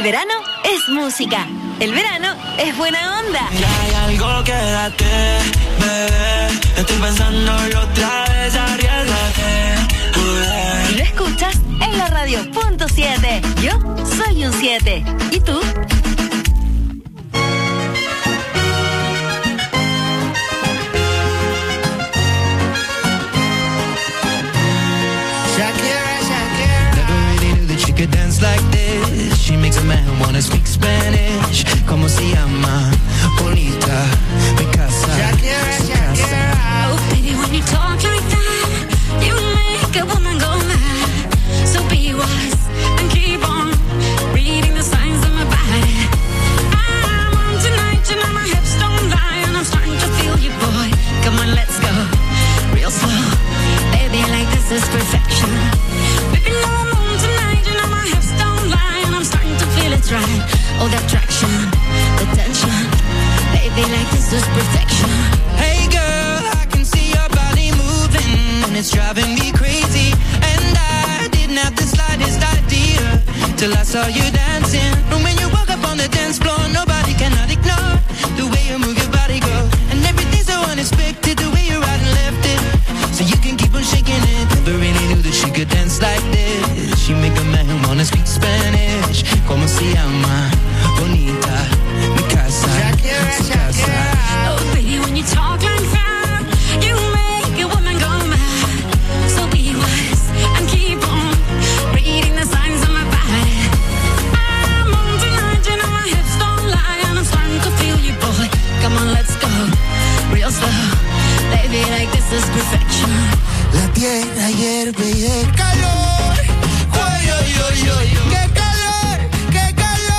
verano es música. El verano es buena onda. Y hay algo, quédate, bebé. Estoy pensándolo otra vez, arriésgate. Y lo escuchas en la radio punto 7. Yo soy un 7. ¿Y tú? Could dance like this. She makes a man wanna speak Spanish. Como se llama? Bonita, mi casa. Shakira. Oh, baby, when you talk like that, you make a woman go mad. So be wise and keep on reading the signs of my body. I'm on tonight, you know my hips don't lie, and I'm starting to feel you, boy. Come on, let's go real slow. Baby, like this is perfection. Baby, no, I'm on tonight, you know my hips don't lie, and I'm starting to feel it's right. Oh, the attraction, the tension. Baby, like this is perfection. Hey girl, I can see your body moving, and it's driving me crazy. And I didn't have the slightest idea till I saw you dancing. And when you walk up on the dance floor, nobody cannot ignore the way you move your body, girl. And everything's so unexpected, the way you right and left it, so you can keep on shaking it. Never really knew that she could dance like this. She make a man wanna speak Spanish. Como se llama? Bonita, mi casa. Shakira. Oh, baby, when you talk like that, you make a woman go mad. So be wise and keep on reading the signs of my body. I'm on tonight, you know my hips don't lie, and I'm starting to feel you, boy. Come on, let's go real slow. Baby, like this is perfection. La tierra hierve y el calor. Oy, oy, oy, oy, oy. ¡Qué calor! ¡Qué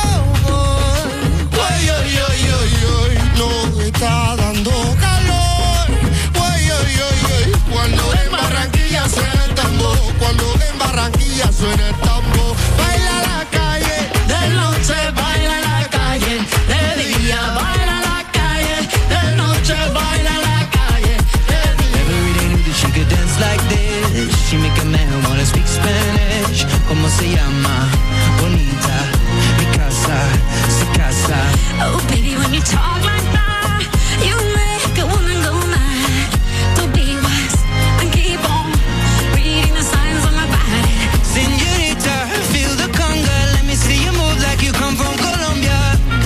calor! Oy, oy, oy, oy, oy. No está dando calor. Oy, oy, oy, oy. Cuando en Barranquilla suena el tambor. Cuando en Barranquilla suena el tambor. Baila la calle. De noche baila la calle. De día baila la calle. De noche baila la calle. Never really knew that she could dance like this. She make a man wanna speak Spanish. Como se llama? Bonita, mi casa, su casa. Oh, baby, when you talk like that, you make a woman go mad. So be wise and keep on reading the signs on my body. Señorita, feel the conga. Let me see you move like you come from Colombia.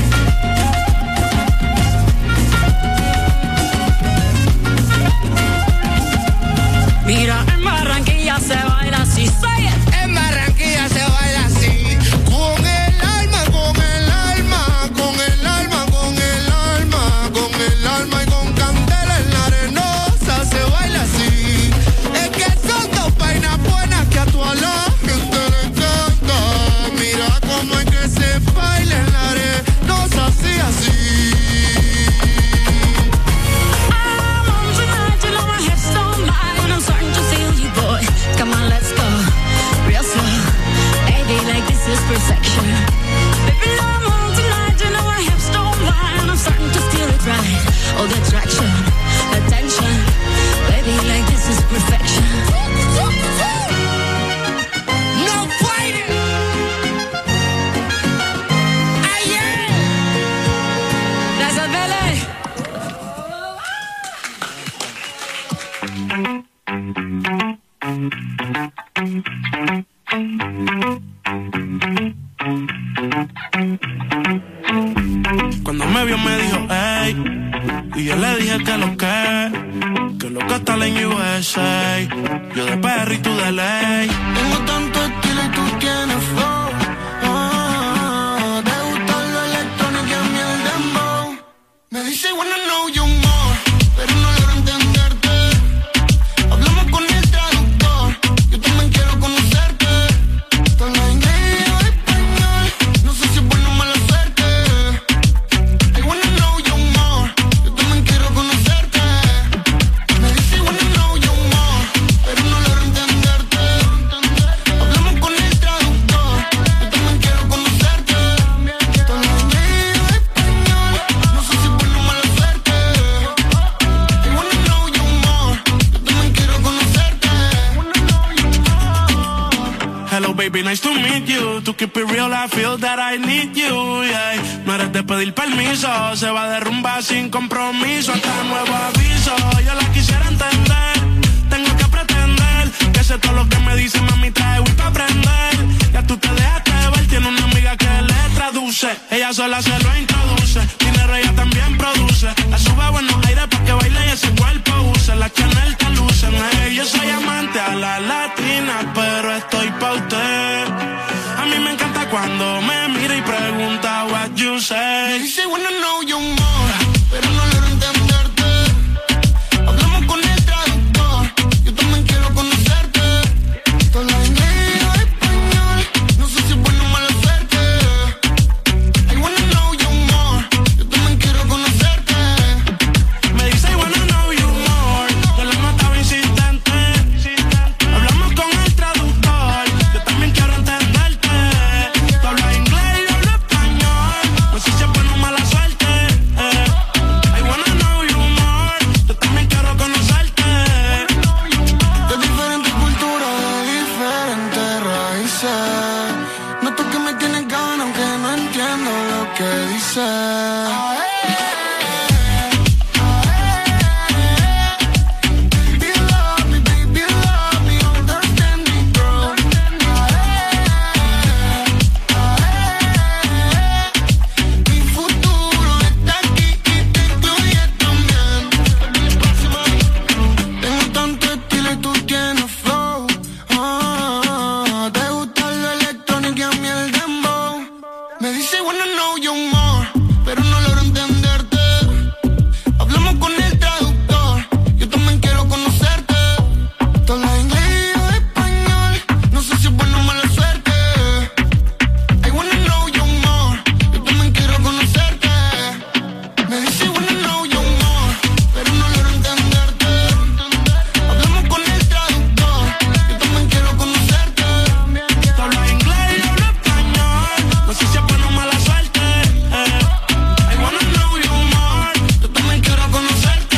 Mira, en Barranquilla se baila así, say it. En Barranquilla se baila así. Con el alma, con el alma, con el alma, con el alma, con el alma y con candela en la arenosa se baila así. Es que son dos vainas buenas que a toda la gente le encanta. Mira cómo es que se baila en la arenosa así, así. I'm on tonight, you know my hips don't lie, and I'm starting to feel you, boy. Come on, let's go real slow. Baby, like this is perfection. Baby, I'm on tonight, you know my hips don't lie, and I'm starting to feel it right. Oh, the attraction, the tension. Baby, like this is perfection. No fighting. Ayer. Gracias, Bele. Cuando me vio me dijo, hey, y yo le dije que lo que está en USA. Yo de perro y tú de ley. Tengo tanto estilo y tú tienes flow. Te gusta lo electrónico y a mí el dembow. Me dice wanna know you more, pero no logro entenderte. Hablamos con el traductor, yo también quiero conocerte. Tú no hay medio español, no sé si es bueno o mala suerte. I wanna know you more, yo también quiero conocerte. Me dice wanna know you more, pero no logro entenderte. Hablamos con el traductor, yo también quiero conocerte. Tú no hay medio español, no sé si es bueno o mala suerte. I wanna baby, nice to meet you. To keep it real, I feel that I need you, yeah. No eres de pedir permiso, se va a derrumbar sin compromiso. Hasta nuevo aviso, yo la quisiera entender. Tengo que pretender que sé todo lo que me dice, mami, trae Wii pa' aprender. Ya tú te dejaste ver, tiene una amiga que le traduce. Ella sola se lo introduce, dinero ella también produce. La sube a buenos aires pa' que baile y ese cuerpo use. La Chanel te luce, yo soy amante a la latina, pero estoy pa' usted. A mí me encanta cuando me mira y pregunta what you say. Me dice wanna know you more, pero no logro entenderte. Hablamos con el traductor, yo también quiero conocerte. Todo la inglés o español, no sé si es buena o mala suerte. I wanna know you more, yo también quiero conocerte. Me dice I wanna know you more, yo la notaba insistente. Hablamos con el traductor, yo también quiero entenderte. Tú hablas inglés y yo hablo español, no sé si es buena o mala suerte. I wanna know you more, yo también quiero conocerte. De diferentes culturas, de diferentes raíces. Noto que me tienes ganas aunque no entiendo lo que dices. Baby, love me, understand me, girl. Mi futuro está aquí y te incluye también. Tengo tanto estilo y tú tienes flow. Te gusta lo electrónico y a mí el dembow. Me dice wanna know you more, pero no logro entenderte. Hablamos con el traductor, yo también quiero conocerte. Todo la inglés o español, no sé si es buena o mala suerte. I wanna know you more, yo también quiero conocerte. Me dice wanna know you more, pero no logro entenderte. Hablamos con el traductor, yo también quiero conocerte. Tú hablas inglés y yo hablo español, no sé si es buena o mala suerte. I wanna know you more, Yo también quiero conocerte.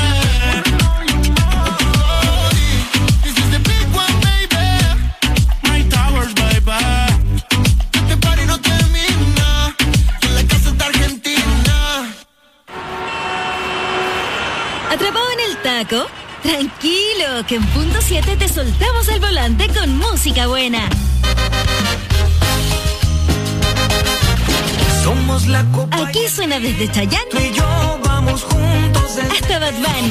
This is the big one, baby. my towers, baby. Este party no termina, que la casa está Argentina. ¿Atrapado en el taco? Tranquilo, que en punto 7 te soltamos el volante con música buena. Somos la copa. Aquí suena desde Tú Chayanne y yo vamos juntos desde hasta Bad Bunny,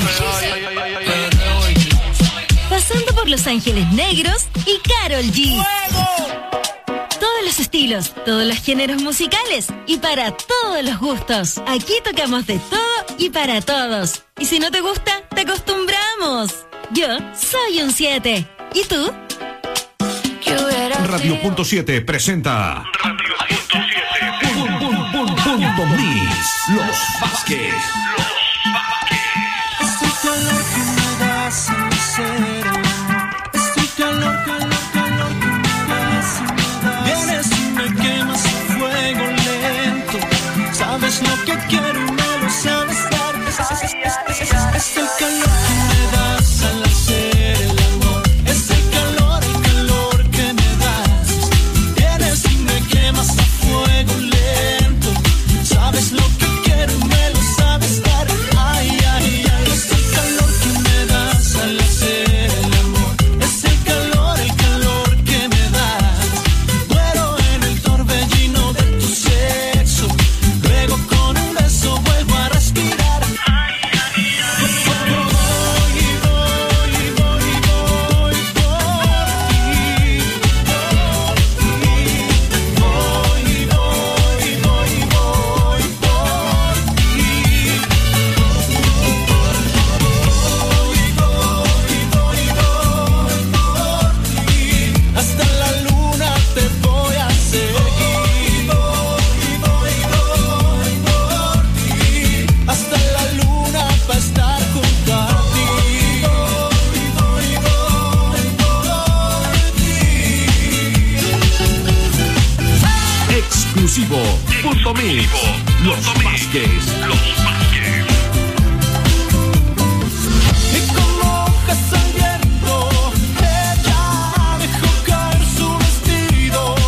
pasando por Los Ángeles Negros y Karol G. Todos los estilos, todos los géneros musicales y para todos los gustos. Aquí tocamos de todo y para todos. Y si no te gusta, te acostumbramos. Yo soy un 7. ¿Y tú? Radio Punto 7 presenta Punto Mix, Los Vázquez. Este calor que me das en mi ser. Este calor que me das y me das. Vienes y me quemas a fuego lento. Sabes lo que quiero y me lo sabes dar. Es el calor que me das al hacer el amor. Es el calor que me das. Vienes y me quemas a fuego lento. Sabes lo que quiero y me lo sabes dar. Ay, ay, ay. Es el calor que me das al hacer el amor. Es el calor que me das. Muero en el torbellino de tu sexo. Luego con un beso vuelvo a respirar. Ay, ay, ay. Hasta la luna te voy a seguir. Hasta la luna para estar junto a ti. Exclusivo Punto Mix, Los Vázquez. Y como hojas al viento, ella dejó caer su vestido.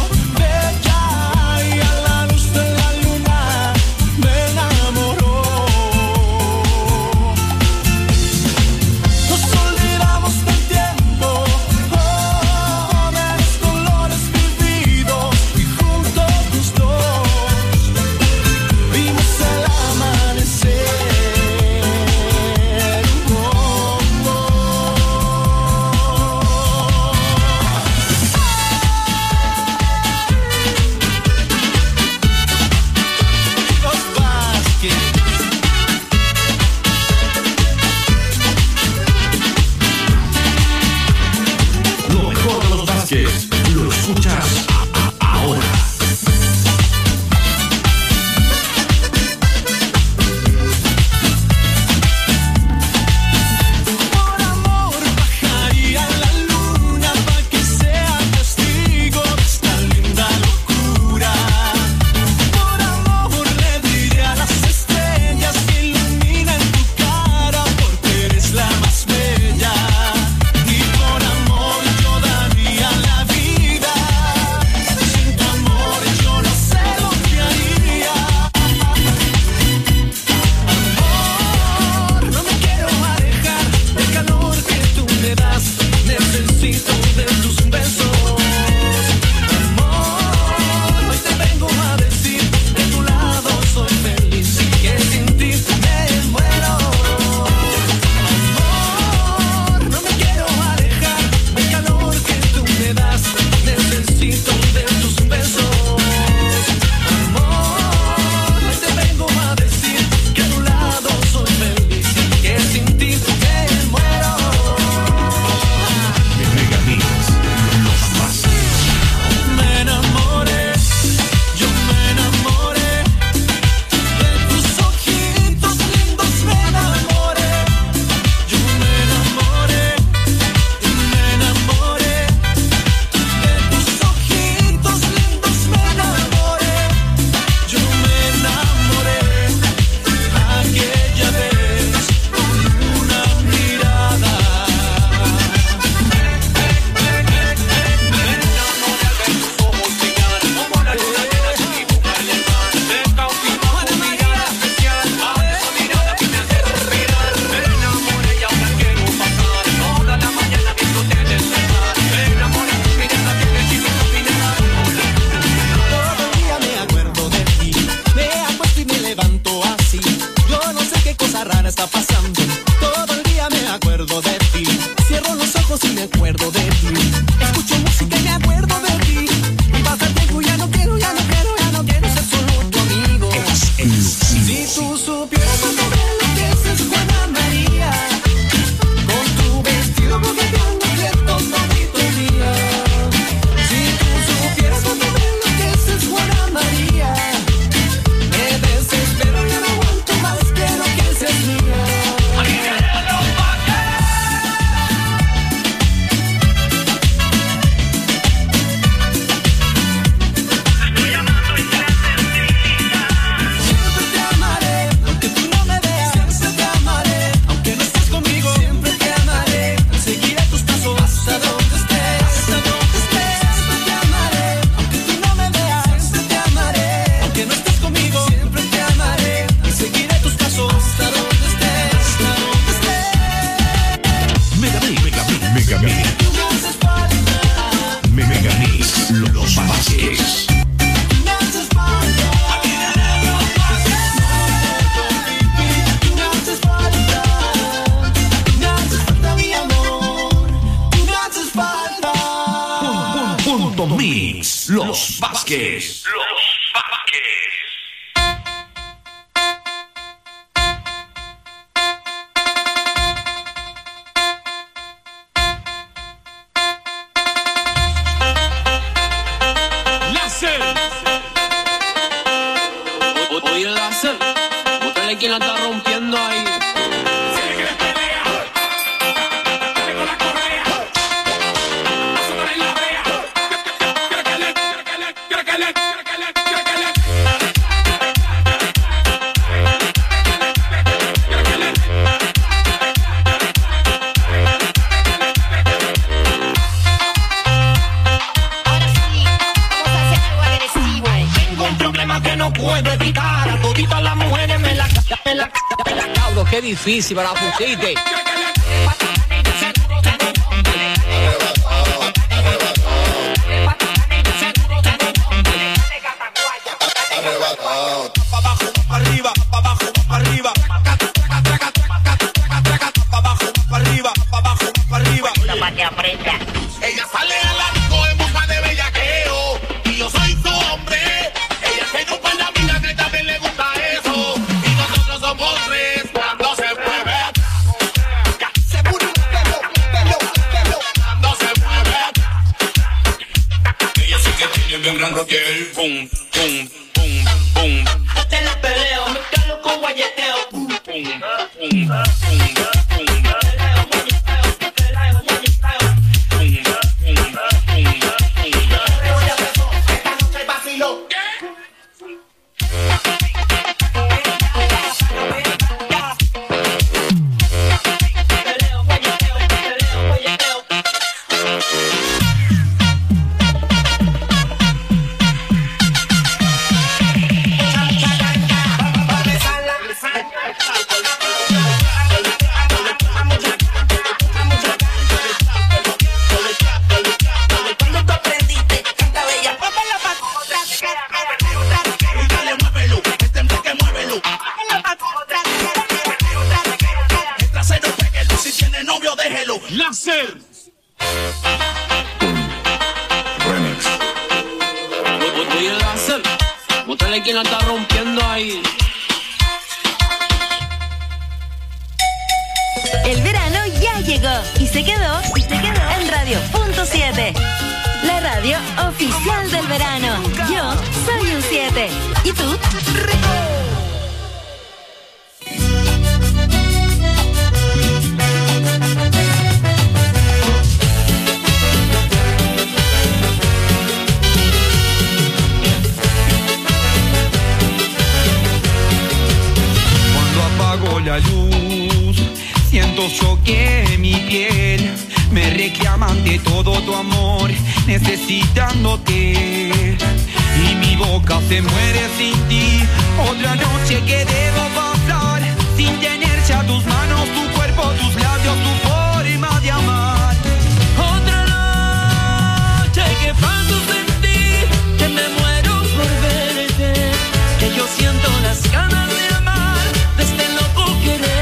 cosa rara está pasando. Todo el día me acuerdo de ti. Cierro los ojos y me acuerdo de ti. Escucho música y me acuerdo de ti. Y pasa el tiempo y ya no quiero ser solo tu amigo. Si tú supieras cuánto me enloqueces, Juana María, con tu vestido coqueteando ciertos bonitos días. Si tú supieras cuánto me enloqueces, Juana María, me desespero, ya no aguanto más, quiero que seas mía. Megamix, los Vázquez. Punto Mix, los Vázquez. Oye, Láser, búscale quién la está rompiendo ahí. Qué difícil para la pusiste. Ella sale al arco en busca de bellaqueo y yo soy su hombre. Ella se dio con la vida que también le gusta eso. Y nosotros somos tres cuando se mueve. Seguro cuando se mueve. Ella sí que tiene bien gran roquel. Pum, pum, pum, pum. Te la peleo, me calo con guayeteo. Pum, pum, pum, pum. Láser. Remix. Oye, Láser, búscale quién la está rompiendo ahí. El verano ya llegó y se quedó en Radio.7. La radio oficial del verano. Yo soy un 7. ¿Y tú? La luz, siento choque en mi piel, me reclaman de todo tu amor, necesitándote, y mi boca se muere sin ti. Otra noche que debo pasar sin tener ya tus manos, tu cuerpo, tus labios, tu forma de amar. Otra noche que paso sin ti, que me muero por verte, que yo siento las ganas de amar, de este loco querer.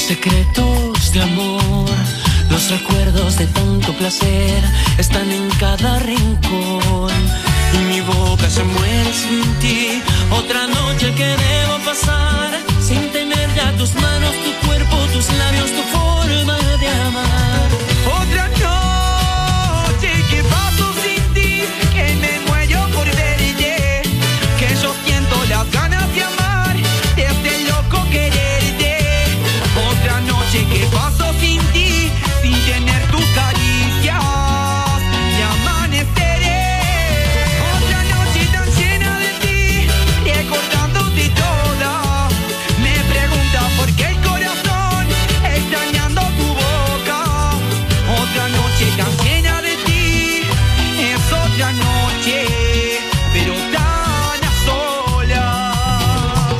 secretos de amor, los recuerdos de tanto placer están en cada rincón. Y mi boca se muere sin ti. Otra noche que debo pasar sin tener ya tus manos, tu cuerpo, tus labios, tu forma de amar. Otra noche que paso sin ti, que me muero por verte, que yo siento las ganas de amar, de este loco quererte. Otra noche que paso sin ti, sin tener tus caricias, y amaneceré. Otra noche tan llena de ti, recordándote toda. Me pregunta por qué el corazón extrañando tu boca. Otra noche tan llena de ti, es otra noche, pero tan a solas.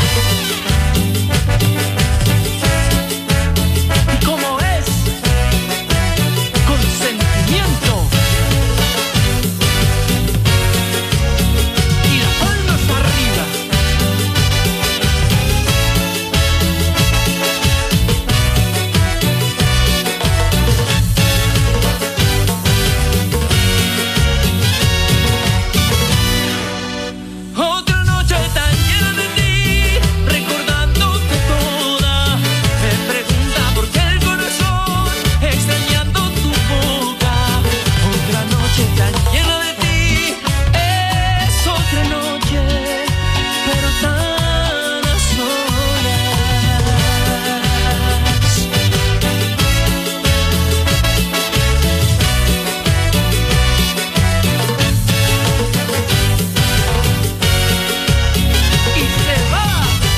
¿Y cómo es? Con sentimiento. Y las palmas arriba. Otra noche tan llena de ti, recordándote toda. Me pregunta por qué el corazón extrañando tu boca. Otra noche tan llena de ti, es otra noche, pero tan a solas. Y se va.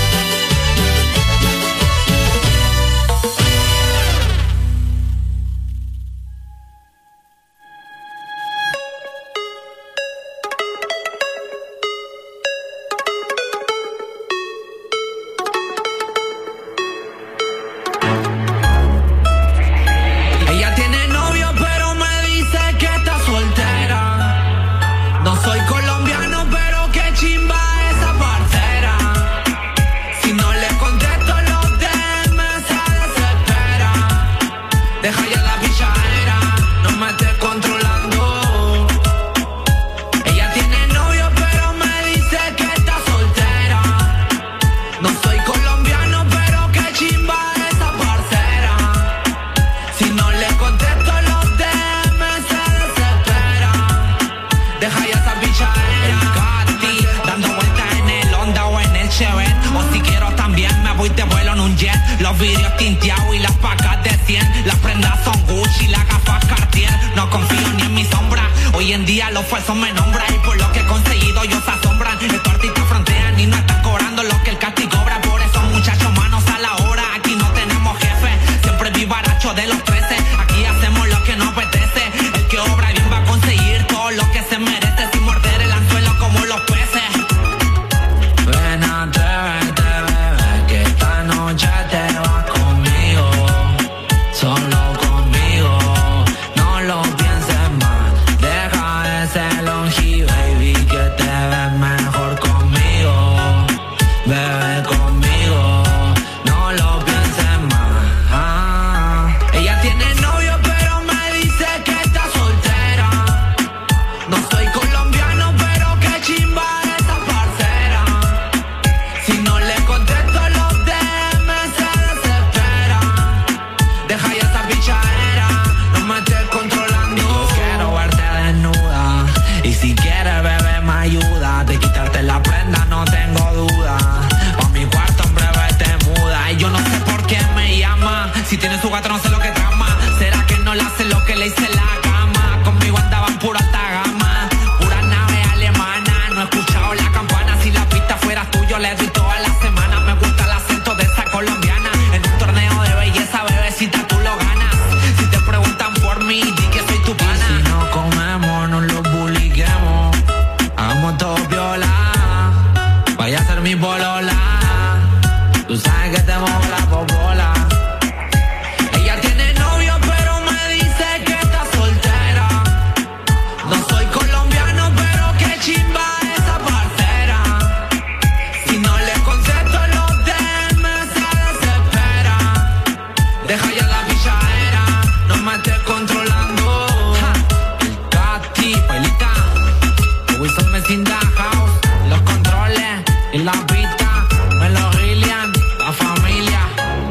Ella tiene novio pero me dice que está soltera. No soy colombiano pero qué chimba esa parcera. Si no le contesto los DM se desespera. Deja ya la pichadera, no me estés controlando. Ella tiene novio pero me dice que está soltera. No soy colombiano pero qué chimba esa parcera. Si no le contesto los DM se desespera. Deja ya esa pichadera. Cati, dando vueltas en el Honda o en el Chevette. O si quiero también me voy te vuelo en un jet. Los vidrios tinteados y las pacas de 100. Las prendas son Gucci, las gafas Cartier. No confío ni en mi sombra. Hoy en día los falsos me nombran. Y por lo que he conseguido ellos se asombran. Estos artistas frontean y no están cobrando lo que el casting cobra. Por eso muchachos manos a la obra. Aquí no tenemos jefe, siempre vivaracho de los 13. Aquí hacemos lo que nos apetece. El que obra bien va a conseguir todo lo que se merece, sin morder el anzuelo como los peces. Ven, atrévete, bebé, que esta noche te vas conmigo. Solo conmigo, no lo pienses más. Deja ese longi, baby, que te ves mejor conmigo. Bebe conmigo, no lo pienses más. Ella tiene novio pero me dice que está soltera. No soy colombiano pero qué chimba esa parcera. Si no le contesto los DM se desespera. Deja ya esa pichadera, no me estés controlando. Yo quiero verte desnuda. Y si quieres bebé me ayuda. De quitarte la prenda no tengo duda. Pa' mi cuarto en breve te muda. Y yo no sé por qué me llama. Si tiene su gato no sé lo que trama. ¿Será que no le hace lo que le hice en la cama? Conmigo andaban puro alta gama, pura nave alemana. No he escuchado la campana. Si la pista fuera tuyo le doy toda la semana. Me gusta el acento de esa colombiana. En un torneo de belleza, bebecita, tú lo ganas. Si te preguntan por mí, di que soy tu pana. Y si no comemos, no lo publiquemos. Hagamos todo viola. Vaya a ser mi polola. Tú sabes que te muevo la popola. Ella tiene Deja ya la pichadera, no me estés controlando. El Cati, Pailita, Wilson Messin da House, los controles y la pista, Melo Gillian, la familia.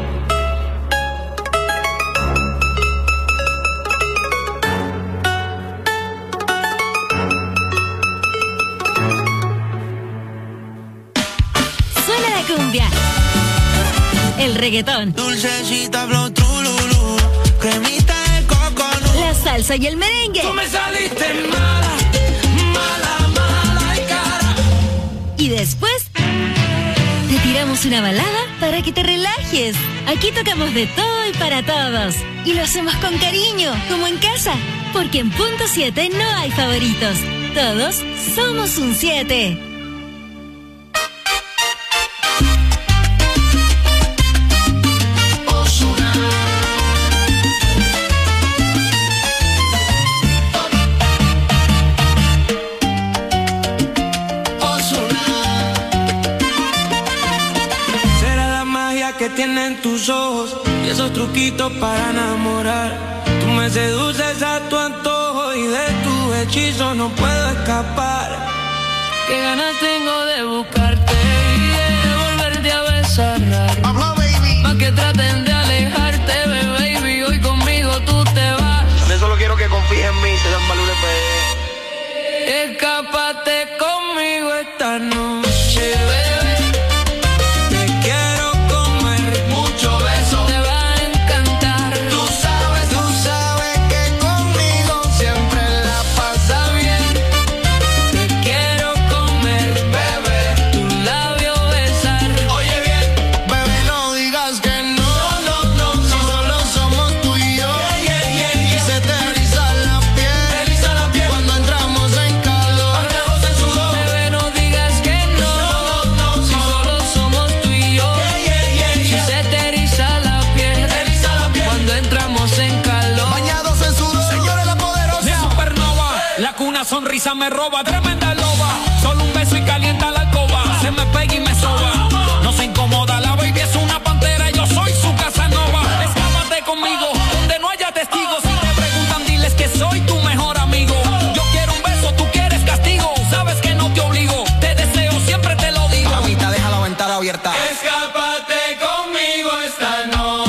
Suena la cumbia, el reggaetón, Dulcecita, flow, trululú, cremita de coconut, la salsa y el merengue. Tú me saliste mala, mala, mala y cara. Y después te tiramos una balada para que te relajes. Aquí tocamos de todo y para todos. Y lo hacemos con cariño, como en casa. Porque en Punto 7 no hay favoritos. Todos somos un 7. Que tienen tus ojos y esos truquitos para enamorar. Tú me seduces a tu antojo y de tu hechizo no puedo escapar. Qué ganas tengo de buscarte y de volverte a besar. Más que traten de alejarte, baby, hoy conmigo tú te vas. También solo quiero que confíes en mí, te dan valor Escápate conmigo esta noche, bebé. Sonrisa me roba, tremenda loba. Solo un beso y calienta la alcoba. Se me pega y me soba. No se incomoda, la baby es una pantera. Yo soy su Casanova. Escápate conmigo, donde no haya testigos. Si te preguntan, diles que soy tu mejor amigo. Yo quiero un beso, tú quieres castigo. Sabes que no te obligo, te deseo, siempre te lo digo. Mamita, deja la ventana abierta. Escápate conmigo esta noche.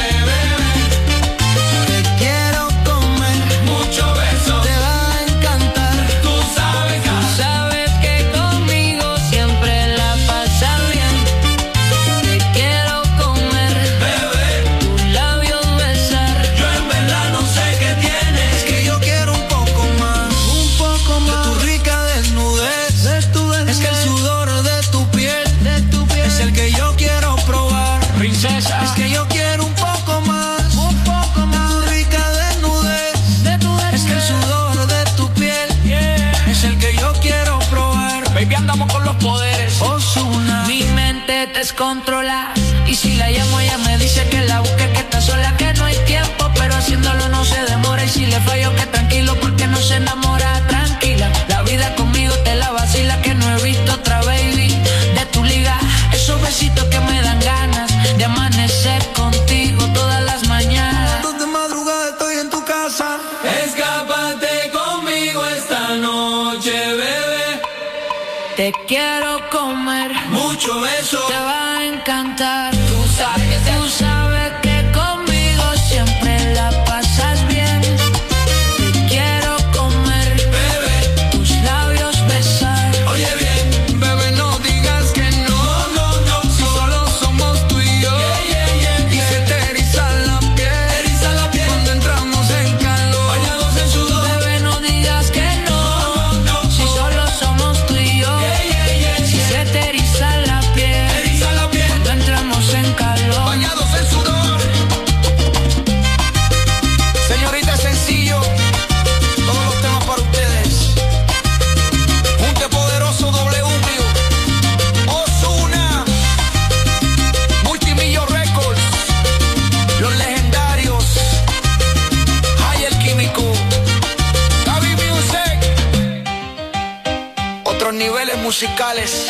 Descontrola. Y si la llamo ella me dice que la busque, que está sola, que no hay tiempo, pero haciéndolo no se demora. Y si le fallo que tranquilo porque no se enamora. Tranquila, la vida conmigo te la vacila, que no he visto otra baby de tu liga. Esos besitos que me dan ganas de amanecer contigo todas las mañanas. De madrugada estoy en tu casa. Escápate conmigo esta noche, bebé. Te quiero comer, mucho beso, te va a encantar. Tú sabes que conmigo siempre la pasas bien. Te quiero comer, bebé, tus labios besar. Oye bien, bebé, no digas que no, no, no, si solo somos tú y yo. Y se te eriza la piel, cuando entramos en calor, bañados en sudor. Bebé, no digas que no, no, no, si solo somos tú y yo. Si se te eriza la piel, cuando entramos en calor, bañados en sudor. Señorita, sencillo, todos los temas para ustedes. Junte Poderoso, W, Ozuna, Multimillo Records, Los Legendarios, Hay el Químico, Gaby Music, otros niveles musicales.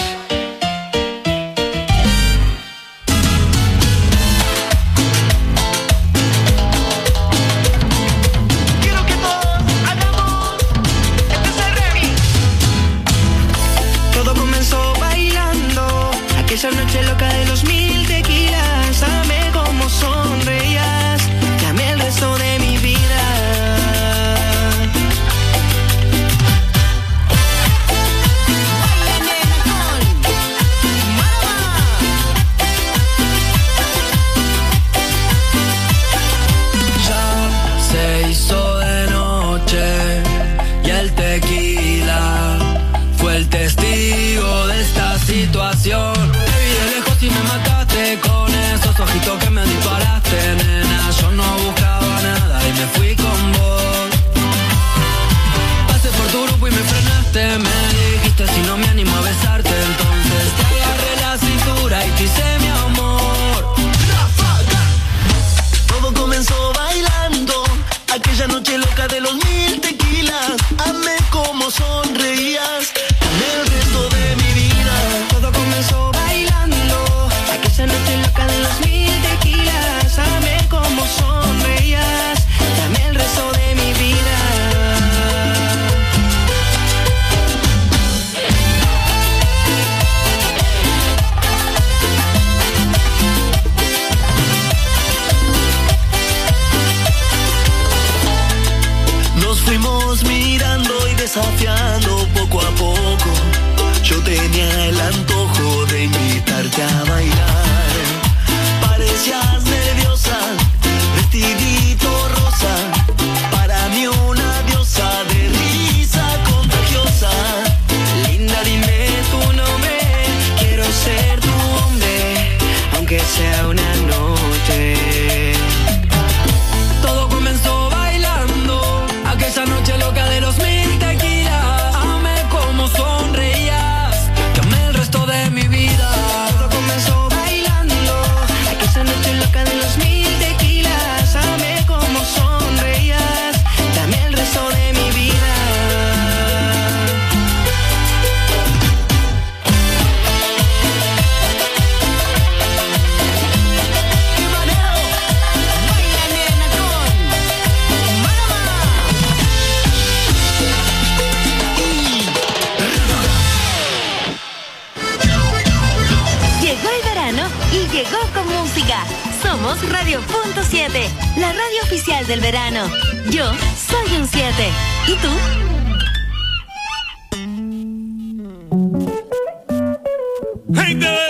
desafiando poco a poco. Yo tenía el antojo de invitarte a bailar. Parecías nerviosa, vestidito rosa, para mí una diosa de risa contagiosa. Linda, dime tu nombre, quiero ser tu hombre, aunque sea una noche. Todo comenzó bailando, aquella noche loca de los 1000 tequilas. Amé como sonreías, que amé el resto de mi vida. Todo comenzó bailando, aquella noche loca de los 1000 tequilas. Amé como sonreías, que amé el resto de mi vida. Llegó el verano y llegó con música. Somos Radio.7, la radio oficial del verano. Yo soy un 7. ¿Y tú? Gente de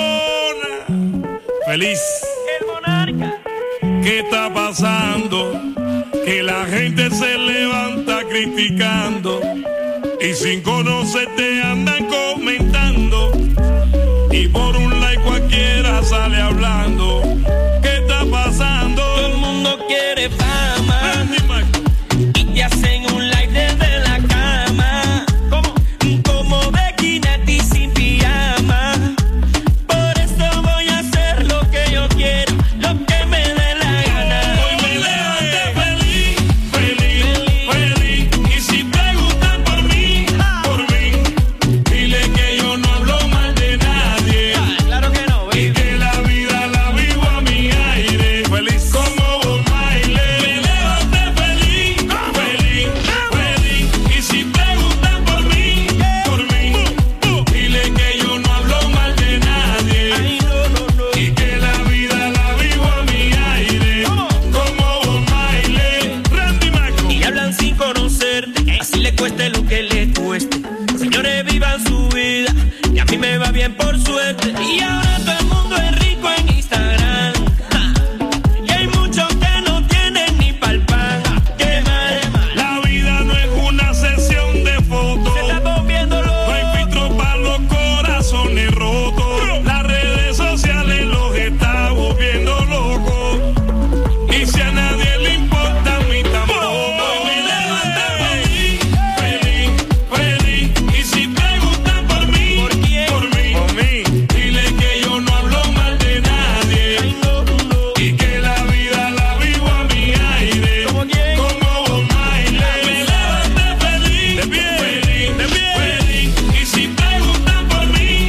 zona, feliz. El monarca. ¿Qué está pasando? Que la gente se levanta criticando y sin conocerte andan comentando. Y por un like cualquiera sale hablando. ¿Qué está pasando? Todo el mundo quiere fama y te hacen un like desde la cama. ¿Cómo? Como Becky sin pijama. Por eso voy a hacer lo que yo quiero, lo que me dé la gana. Hoy me levanté feliz, feliz, feliz. Y si preguntan por mí, dile que yo no hablo mal de nadie. Claro que no, Y que la vida la vivo a mi aire. Feliz como un baile. Me levanté feliz, feliz, feliz. Y si preguntan por mí, dile que yo no hablo mal de nadie. Ay, no. Y que la vida la vivo a mi aire. Como un baile. Randy Maco. Y hablan sin conocerte, así le cueste lo que le cueste. Señores, vivan su vida, y a mí me va bien por suerte. Y ahora todo el mundo es rico en Instagram. Ja. Y hay muchos que no tienen ni pa'l pan. Qué mal. La vida no es una sesión de fotos. Se está volviendo loco. No hay filtro para los corazones rotos. Las redes sociales los está volviendo locos. Y si a nadie le importa, a mí tampoco. Hoy me levanté feliz, feliz, feliz. Y si preguntan por mí, ¿Por quién? por mí, dile que yo no hablo mal de nadie. Ay, no. Y que la vida la vivo a mi aire. ¿Cómo quién? Como un baile. Me levanté feliz, De pie, feliz, de pie. feliz. Y si preguntan por mí,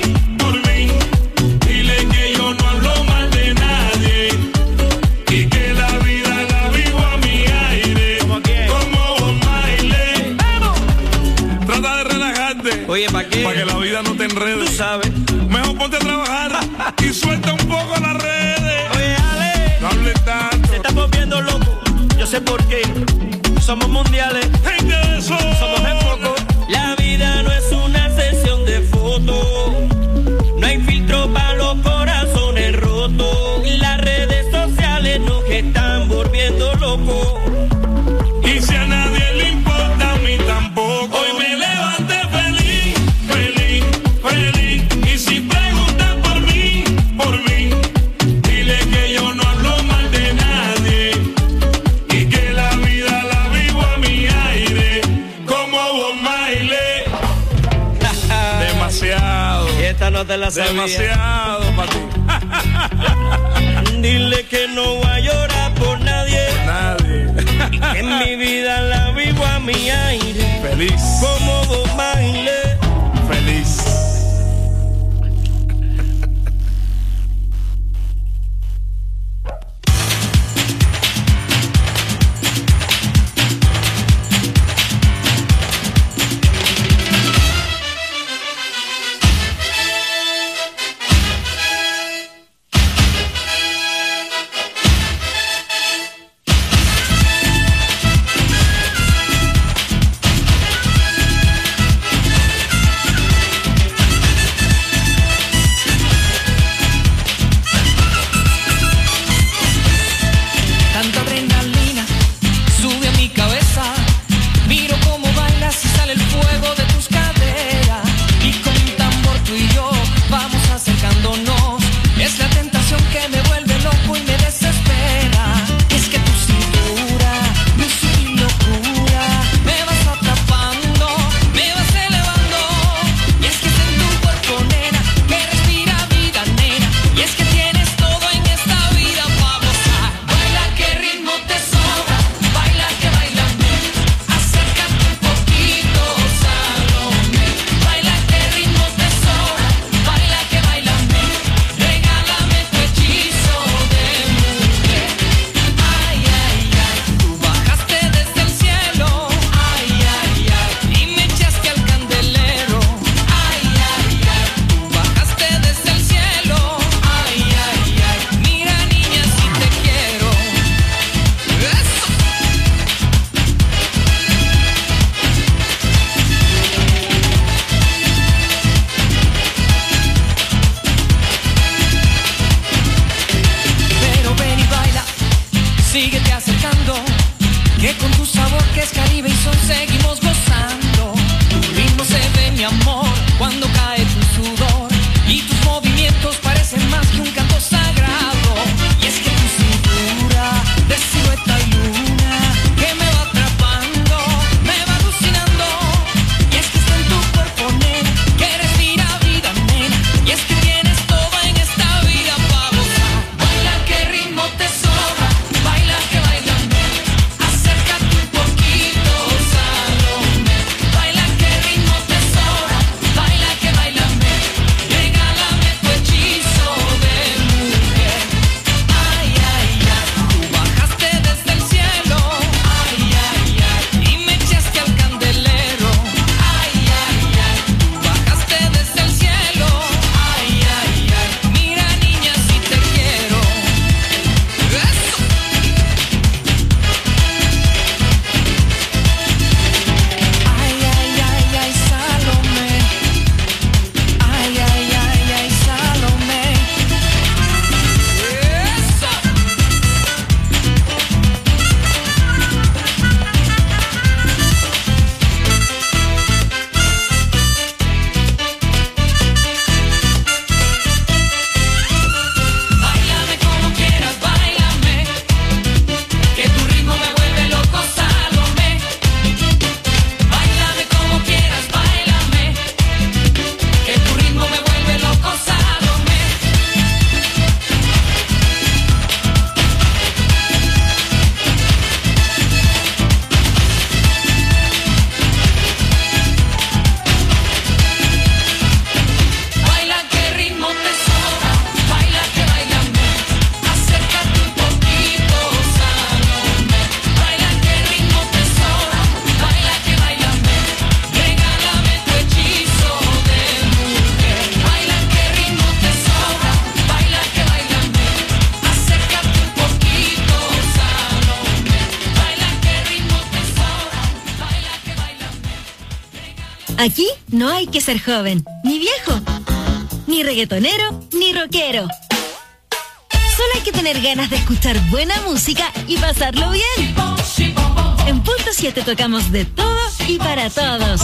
dile que yo no hablo mal de nadie. Y que la vida la vivo a mi aire. ¿Cómo quién? Como un baile. Trata de relajarte. Oye, ¿para qué? Para que la vida no te Tú enrede. sabes. Mejor ponte a trabajar y suelta un poco las redes. Oye, Ale, No hables tanto. se está volviendo loco. Yo sé por qué. Somos mundiales. Gente de zona. Somos en foco. La vida no es una sesión de fotos. No hay filtro para los corazones rotos. Las redes sociales nos están volviendo locos. Y si a nadie le importa, a mí tampoco. Hoy me levanté feliz, feliz, feliz. Y si preguntan por mí, dile que yo no hablo mal de nadie. Y que la vida la vivo a mi aire. Como Bob Marley. Demasiado, Y esta no te la sabía. demasiado para ti. Dile que no voy a llorar por nadie. Nadie. Y que en mi vida la vivo a mi aire. Feliz, Como Bob Marley. feliz. síguete acercando, que con tu sabor que es Caribe y Son seguimos gozando. Tu ritmo se ve, mi amor, cuando cae tu sudor, y tus movimientos parecen más que un canto sagrado. Y es que tu cintura de silueta y luna que me va atrapando, me va alucinando. Y es que está en tu cuerpo, nena, que respira vida, nena. Y es que tienes todo en esta vida para gozar. Baila, que ritmo te sobra, baila, que baila, nena. Acércate un poquito, Salomé. Baila, que ritmo te sobra, baila, que baila, nena. Regálame tu hechizo de mujer. Ay, ay, ay, tú bajaste desde el cielo. Ay, ay, ay, y me echaste al candelero. Ay, ay, ay, tú bajaste desde el cielo. Ay, ay, ay, mira niña si te quiero. Eso. Ay, ay, ay, ay, Salomé. Ay, ay, ay, ay, Salomé. Eso. Báilame como quieras, báilame, que tu ritmo me vuelve loco, Salomé. Báilame como quieras, báilame, que tu ritmo me vuelve loco, Salomé. Baila, que ritmo te sobra, baila, que bailame. Acércate un poquito, Salomé. Baila, que ritmo te sobra, baila, que bailame. Regálame tu hechizo de mujer. Baila, que ritmo te sobra, baila, que bailame. Acércate un poquito, Salomé. Baila, que ritmo te sobra, baila, que bailame. Aquí no hay que ser joven, ni viejo, ni reggaetonero, ni rockero. Solo hay que tener ganas de escuchar buena música y pasarlo bien. En Punto 7 tocamos de todo y para todos.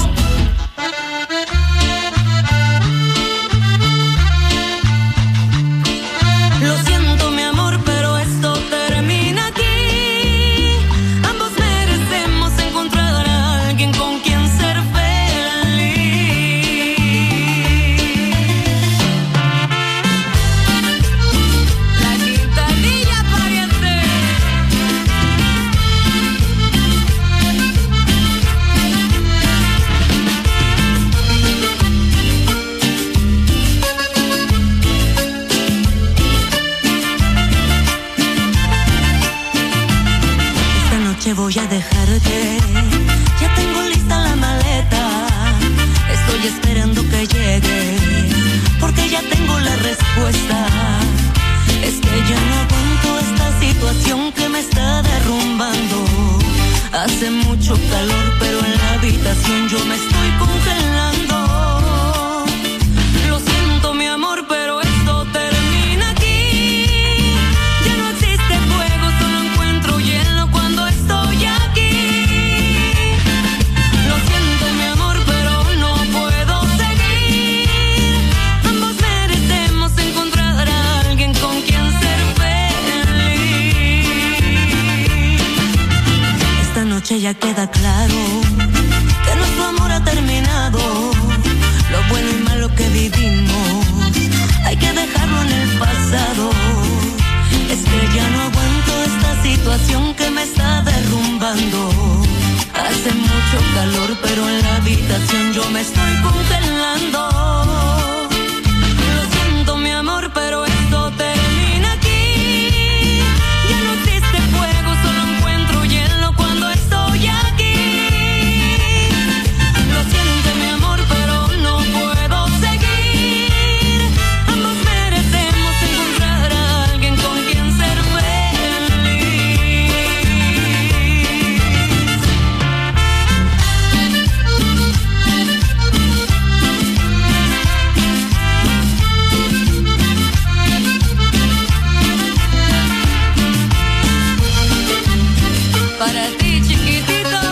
Lo siento, mi amor, pero esto termina aquí. Ambos merecemos encontrar a alguien con quien ser feliz. La quintanilla pariente. Esta noche voy a dejarte. Ya tengo lista la maleta. Estoy esperando que llegue, porque ya tengo la respuesta. Es que ya no aguanto esta situación que me está derrumbando. Hace mucho calor, pero en la habitación yo me estoy congelando. Lo siento, mi amor, pero esto termina aquí. Ya no existe fuego, solo encuentro hielo cuando estoy aquí. Lo siento, mi amor, pero no puedo seguir. Ambos merecemos encontrar a alguien con quien ser feliz. Esta noche ya queda claro que nuestro amor ha terminado. Lo bueno y malo que vivimos hay que dejarlo en el pasado. Es que ya no aguanto esta situación que me está derrumbando. Hace mucho calor, pero en la habitación yo me estoy congelando. Lo siento, mi amor, pero esto termina aquí. Ya no existe fuego, solo encuentro hielo cuando estoy aquí. Lo siento, mi amor, pero no puedo seguir. Ambos merecemos encontrar a alguien con quien ser feliz. para ti, chiquitito.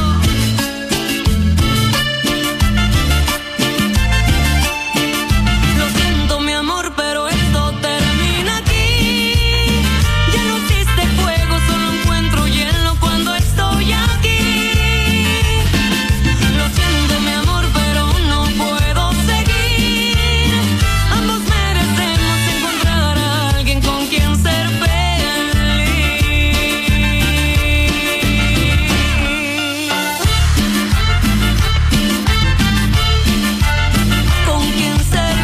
Lo siento, mi amor, pero esto termina aquí. Ya no existe fuego, solo encuentro hielo cuando estoy aquí. Lo siento, mi amor, pero no puedo seguir. Ambos merecemos encontrar a alguien con quien ser feliz. Con quien ser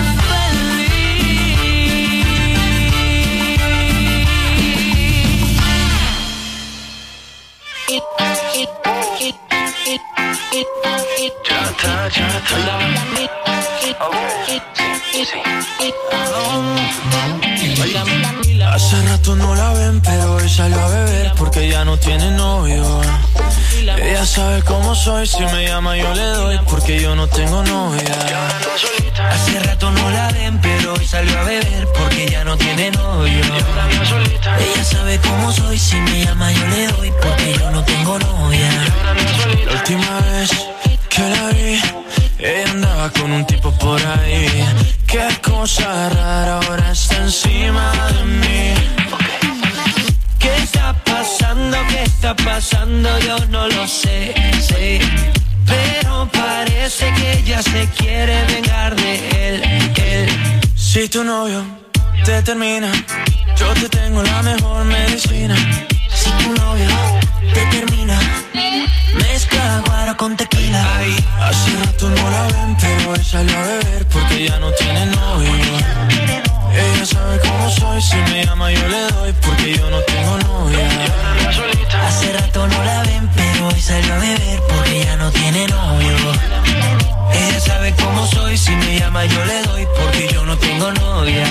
Hace rato no la ven, pero hoy salió a beber porque ya no tiene novio. Ella sabe cómo soy, si me llama yo le doy porque yo no tengo novia. Hace rato no la ven, pero hoy salió a beber porque ya no tiene novio. Ella sabe cómo soy, si me llama yo le doy porque yo no tengo novia. La última vez que la vi, ella andaba con un tipo por ahí. Qué cosa rara, ahora está encima de mí. ¿Qué está pasando? ¿Qué está pasando? Yo no lo sé, pero parece que ella se quiere vengar de él. Si tu novio te termina, yo te tengo la mejor medicina. Si tu novio te termina, mezcla guaro con tequila. Ay, hace rato no la ven, pero hoy salió a beber porque ya no tiene novio. Ella sabe cómo soy, si me llama yo le doy porque yo no tengo novia. Hace rato no la ven, pero hoy salió a beber porque ya no tiene novio. Ella sabe cómo soy, si me llama yo le doy porque yo no tengo novia.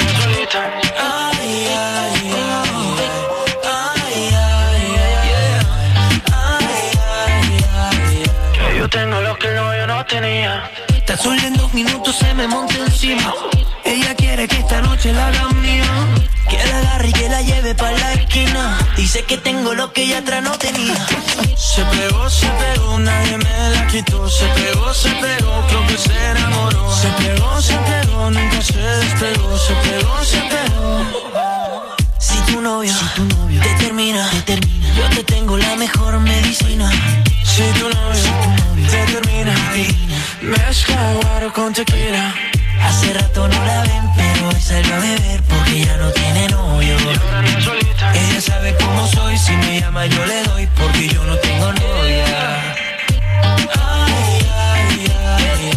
Ay, ay, que yo tengo lo que el novio no tenía. Tan solo en 2 minutos se me monta encima. Ella quiere que esta noche la haga mía, que la agarre y que la lleve pa' la esquina. Dice que tengo lo que ella atrás no tenía. Se pegó, nadie me la quitó. Se pegó, creo que se enamoró. Se pegó, nunca se despegó. Se pegó. Si tu novio te termina, yo te tengo la mejor medicina. Si tu novio te termina, mezcla guaro con tequila. Hace rato no la ven, pero hoy salió a beber porque ya no tiene novio. Ella sabe cómo soy, si me llama yo le doy porque yo no tengo novia. Ay, ay, ay,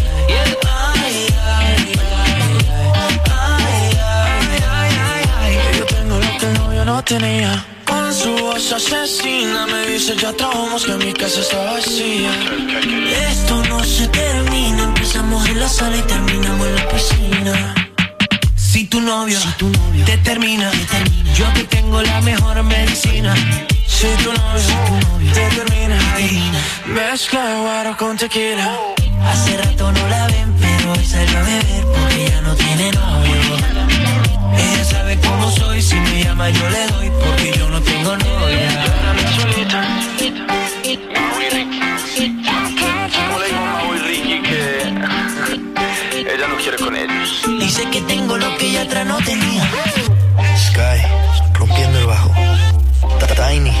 yo tengo lo que el novio no tenía. Con su voz asesina me dice ya trabajamos que mi casa está vacía. Esto no se termina, empezamos en la sala y terminamos en la piscina. Si tu novio te termina, yo te tengo la mejor medicina. Si tu novio te termina, mezcla guaro con tequila. Hace rato no la ven, pero hoy salió a beber porque ya no tiene novio. Ella sabe cómo soy, si me llama yo le doy porque yo no tengo novia. Ella no quiere con ellos. Dice que tengo lo que ella atrás no tenía. Sky, rompiendo el bajo. Tiny.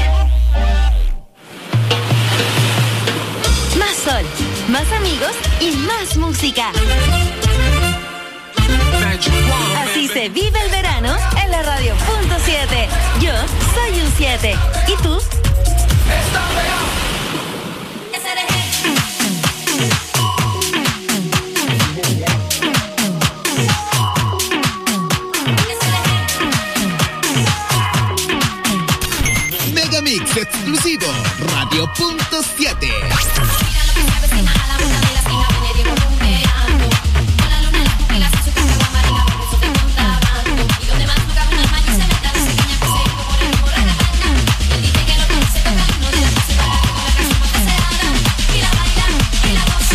Más sol, más amigos y más música. Así se vive el verano en la radio Punto 7. Yo soy un 7. ¿Y tú? Megamix exclusivo, Radio Punto 7.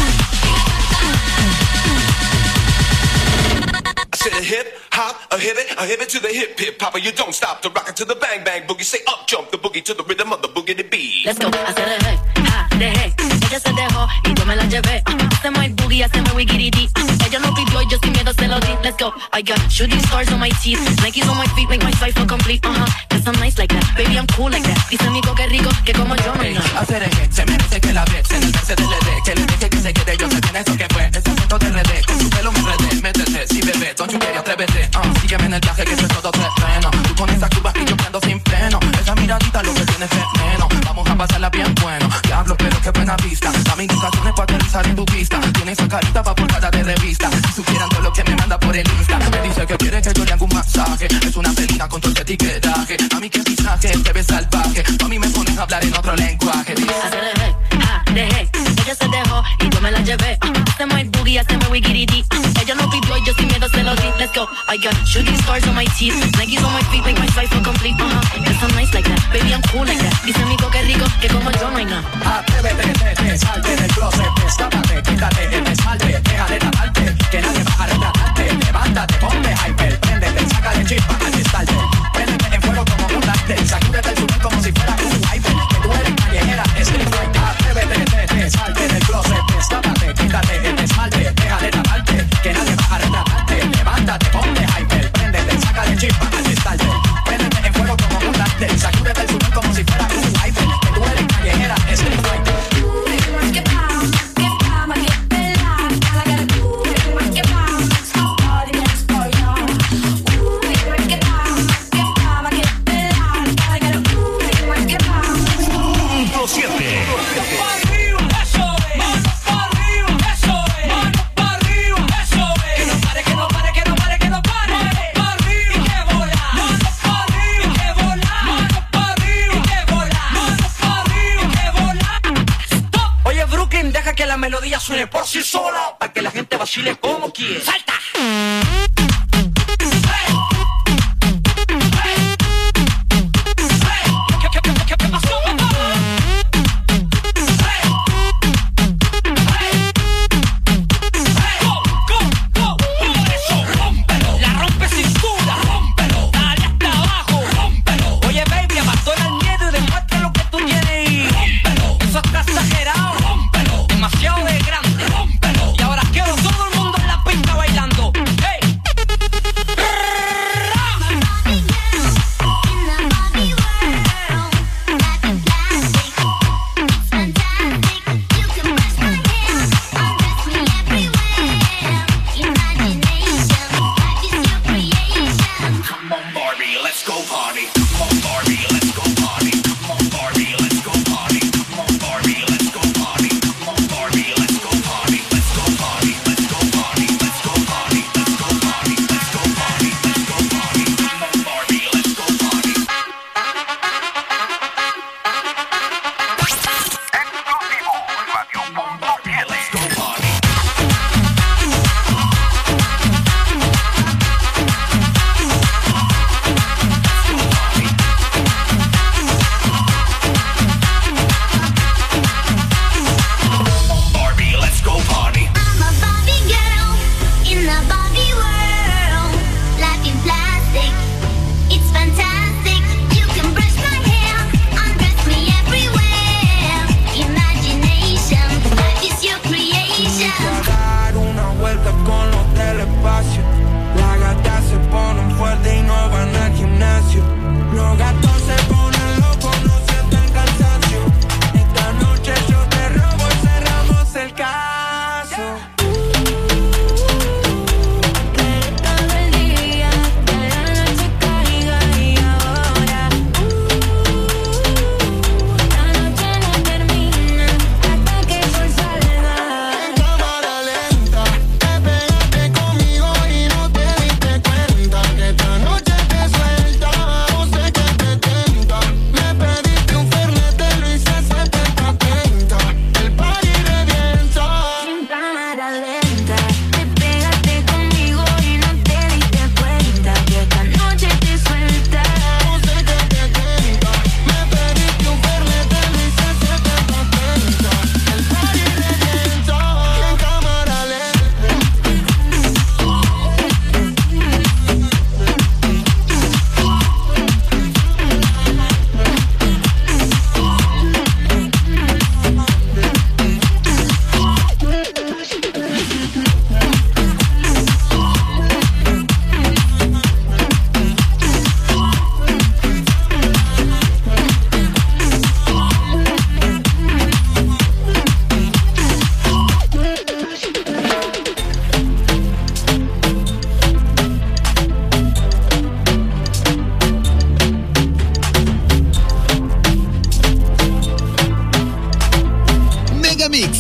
A hip it, I hip it to the hip hip, Papa, you don't stop to rock it to the bang bang boogie. Say up jump the boogie to the rhythm of the boogie beat. Let's go, hacer el hey, ja, dejé. Ella se dejó y yo me la llevé. Hacemos el boogie, hacemos wiggy-dee. Ella no pidió y yo sin miedo se lo di. Let's go, I got shooting stars on my teeth, Nikes on my feet, make my cipher complete. Cause I'm nice like that, baby I'm cool like that. Dice amigo que rico, que como yo no hay nada. Hacer el que se merece que la ves en el verse del ED. Que le dije que se quede, yo sé bien eso que fue. Ese acento de RD, con su pelo me enredé. Métete, si bebé, don't you care, atrévete. Sígueme en el viaje que eso es todo terreno. Tú con esa curva y yo prendo sin freno. Esa miradita lo que tiene veneno. Vamos a pasarla bien bueno. Diablo, pero qué buena vista. Dame indicaciones para aterrizar en tu pista. Tiene esa carita pa' portada de revista. Si supieran todo lo que me manda por el Insta. Me dice que quiere que yo le haga un masaje. Es una felina con todo ese etiquetaje. A mí que pisaje, te ves salvaje. A mí me pones a hablar en otro lenguaje. Hacer el hey, ja, dejé. Ella se dejó y yo me la llevé. Hacemos el boogie, hacemos wiggy-dee. Ella no pidió y yo sin miedo se lo di. Let's go, I got shooting stars on my teeth, Nikes on my feet, make my cipher complete. Cause I'm nice like that, baby I'm cool like that. Dice amigo que rico, que como yo no hay nada. Atrévete, salte del closet, destápate, quítate el esmalte, deja de taparte, que nadie va a retratarte. Levántate, ponte hyper, préndete, sácale chispa al estarte. Préndete en fuego como un láctel, sacúdete el sudor como si fuera un wiper. Que tú eres callejera, street fight. Atrévete, salte del closet, destápate, quítate el esmalte, deja de taparte, que nadie va a retratarte. Levántate, ponte hyper, préndete, sácale chispa al estarte. Préndete en fuego como un láctel, sacúdete el sudor como si fuera un wiper. Que tú eres callejera, street fight. La melodía suene por sí sola, para que la gente vacile como quiere. ¡Salta! Demasiado de grande. Y ahora quiero todo el mundo en la pista bailando. Hey,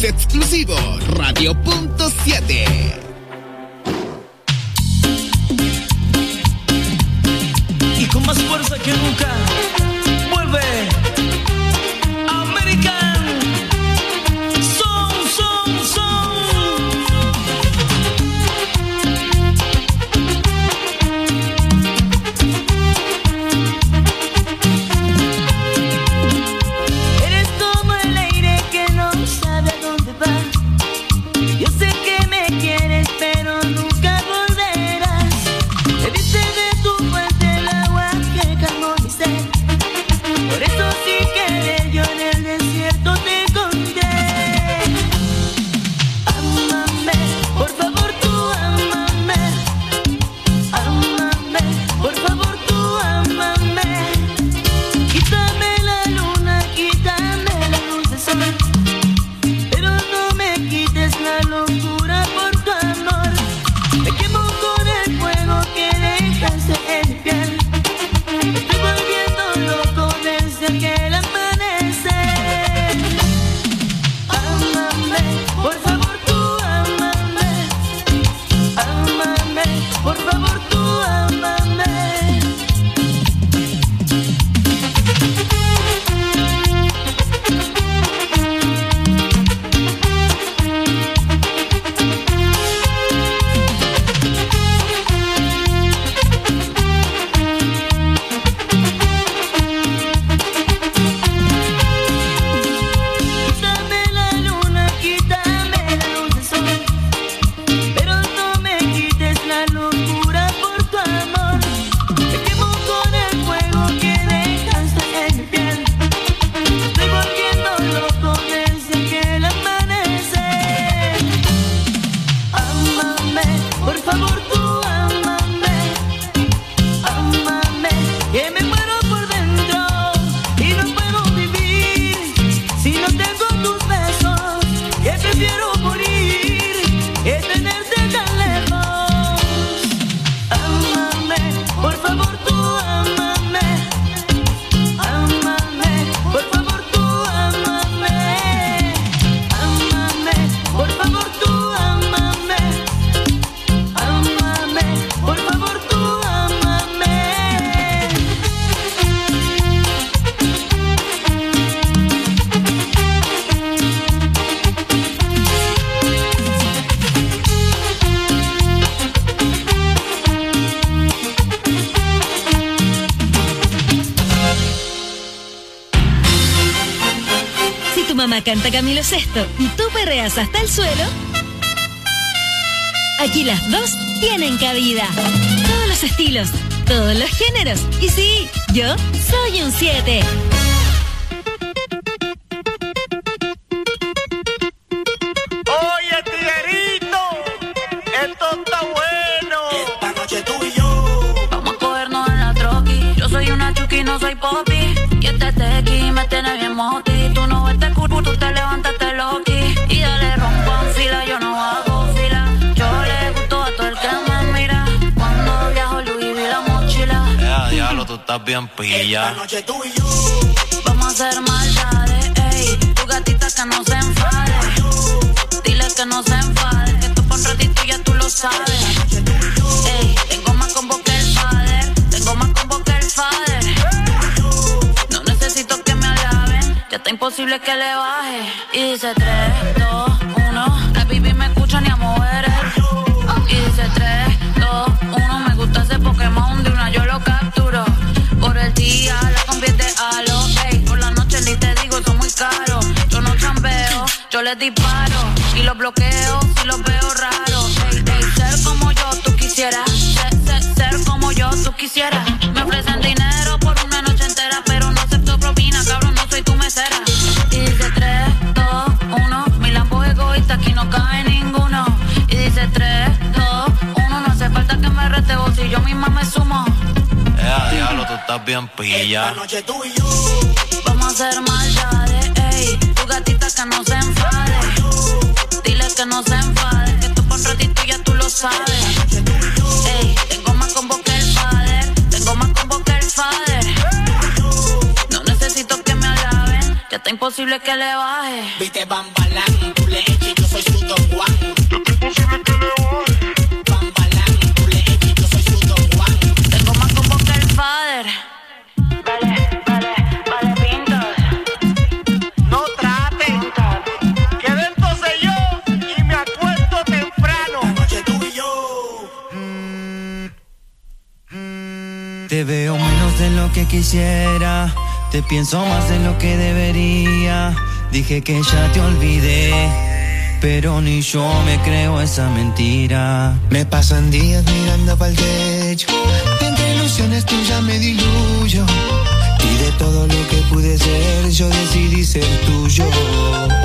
exclusivo Radio.7. Y con más fuerza que nunca vuelve American Son. Eres como el aire que no sabe a dónde va. Yo sé que me quieres, pero nunca volverás. Bebiste de tu fuente el agua que calmó mi sed. Por eso sin querer yo en el desierto te encontré. Ámame, por favor tú ámame. Ámame, por favor tú ámame. Quítame la luna, quítame la luz del sol, pero no me quites la locura por tu amor. Me quemo con el fuego que dejaste en mi piel. Me estoy volviendo loco desde aquel amanecer. Ámame, por favor tú ámame. Ámame, por favor tú ámame. Quítame la luna, quítame la luz del sol, pero no me quites la locura por tu amor. Me quemo con el fuego que dejaste en mi piel. Me estoy volviendo loco desde aquel amanecer. Ámame, por favor tú ámame. Ámame, que me muero por dentro y no puedo vivir si no tengo tus besos. Que prefiero morir que tenerte tan lejos. Ámame, por favor tú ámame. Ámame, por favor tú ámame. Ámame, por favor tú ámame. Ámame, por favor tú ámame. Si tu mamá canta Camilo Sesto y tú perreas hasta el suelo, aquí las dos tienen cabida. Todos los estilos, todos los géneros. Y sí, yo soy un 7. Oye, tiguerito, esto está bueno. Esta noche tú y yo. Vamos a cogernos en la troqui. Yo soy una chuki, no soy popi. Y este tequi me tiene bien moti. Tú no ves culo, tú te levantaste loqui. Y dale rompo en fila, yo no hago fila. Yo le gusto a todo el que me mira. Cuando viajo Louis vi la mochila. Diablo, tú estás bien pilla. Esta noche tú y yo. Vamos a hacer maldades, ey. Tu gatita que no se enfade. Dile que no se enfade. Que esto por un ratito ya tú lo sabes. Ey, tengo más combo que el father. Tengo más combo que el father. No necesito que me alaben. Ya está imposible que le baje. Y dice 3, 2, 1. La baby me escucha ni a mover. Y dice 3, 2, 1. Me gusta ese Pokémon de una yo lo capturo. Por el día la convierte a lo. Ey, por la noche ni te digo, son muy caros. Yo no chambeo, yo les disparo. Y los bloqueo si los veo raros. Ey, ey, ser como yo tú quisieras. Ser como yo tú quisieras. Me ofrecen dinero por una noche entera, pero no acepto propina, cabrón, no soy tu mesera. Y dice 3, 2, 1. Mi Lambo egoísta, aquí no cabe ninguno. Y dice 3, 2, 1. No hace falta que me rete vos si yo misma me sumo. Diablo, tú estás bien pilla. Esta noche tú y yo. Vamos a hacer maldades, ey. Tu gatita que no se enfade. Dile que no se enfade. Que esto por un ratito ya tú lo sabes. Ey, tengo más combo que el father. Tengo más combo que el father. No necesito que me alaben. que está imposible que le baje. Viste Bambalán, tú le eches, yo soy su Don Juan. Que está imposible que le baje. Bambalán, tú le eches, yo soy su Don Juan. Tengo más combo que el father. Vale, pintas. No traten, que dentro sé yo y me acuesto temprano. La noche tú y yo. Te veo menos de lo que quisiera, te pienso más de lo que debería. Dije que ya te olvidé, pero ni yo me creo esa mentira. Me pasan días mirando pa'l techo, entre ilusiones tuyas me diluyo, y de todo lo que pude ser yo decidí ser tuyo.